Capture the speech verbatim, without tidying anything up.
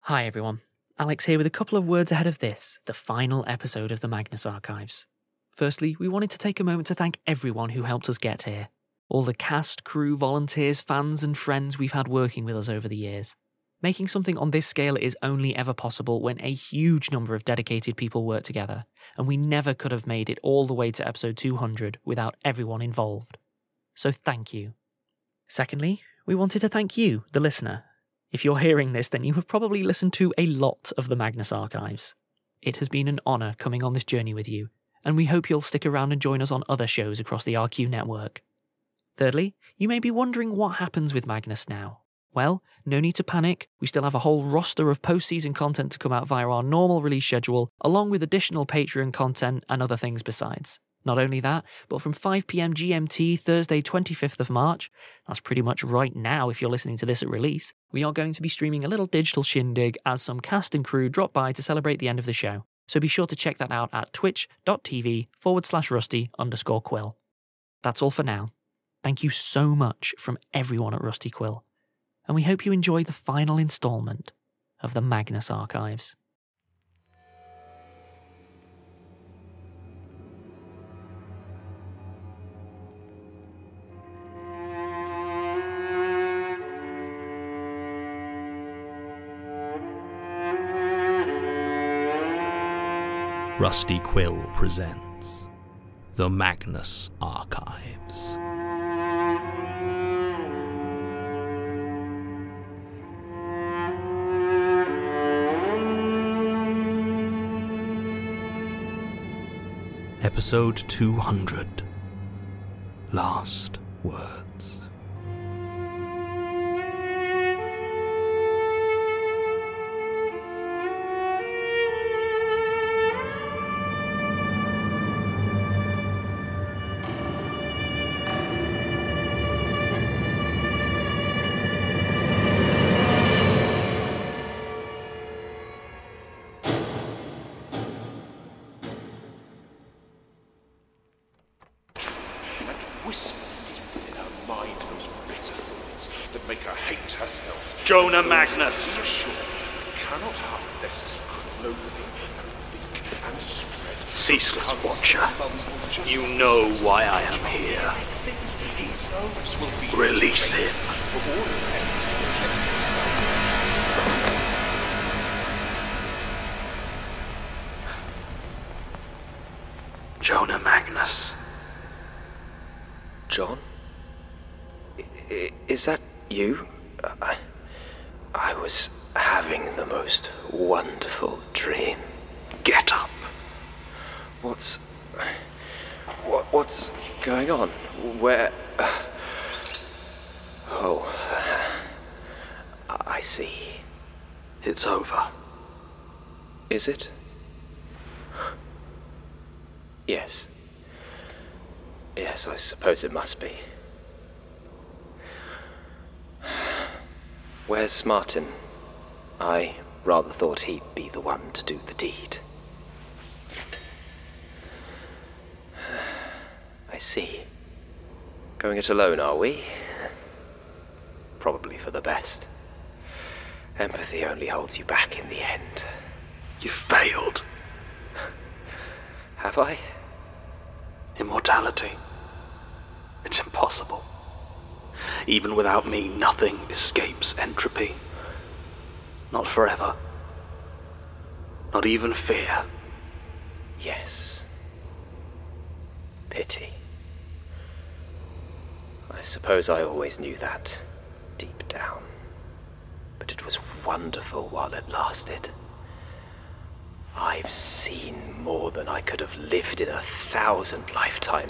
Hi everyone, Alex here with a couple of words ahead of this, the final episode of the Magnus Archives. Firstly, we wanted to take a moment to thank everyone who helped us get here. All the cast, crew, volunteers, fans and friends we've had working with us over the years. Making something on this scale is only ever possible when a huge number of dedicated people work together, and we never could have made it all the way to episode two hundred without everyone involved. So thank you. Secondly, we wanted to thank you, the listener. If you're hearing this, then you have probably listened to a lot of the Magnus Archives. It has been an honour coming on this journey with you, and we hope you'll stick around and join us on other shows across the R Q network. Thirdly, you may be wondering what happens with Magnus now. Well, no need to panic, we still have a whole roster of post-season content to come out via our normal release schedule, along with additional Patreon content and other things besides. Not only that, but from five p m G M T Thursday twenty-fifth of March, that's pretty much right now if you're listening to this at release, we are going to be streaming a little digital shindig as some cast and crew drop by to celebrate the end of the show. So be sure to check that out at twitch.tv forward slash rusty underscore quill. That's all for now. Thank you so much from everyone at Rusty Quill, and we hope you enjoy the final instalment of the Magnus Archives. Rusty Quill presents The Magnus Archives. Episode two hundred. Last Words. Jonah Magnus. Be assured, cannot hide their secret loathing and spread. Ceaseless Watcher, you know why I am here. Release him. Jonah Magnus. John? I- is that you? I... I was having the most wonderful dream. Get up. What's... What, what's going on? Where... Oh... I see. It's over. Is it? Yes. Yes, I suppose it must be. Where's Martin? I rather thought he'd be the one to do the deed. I see. Going it alone, are we? Probably for the best. Empathy only holds you back in the end. You failed. Have I? Immortality. It's impossible. Even without me, nothing escapes entropy. Not forever. Not even fear. Yes. Pity. I suppose I always knew that, deep down. But it was wonderful while it lasted. I've seen more than I could have lived in a thousand lifetimes.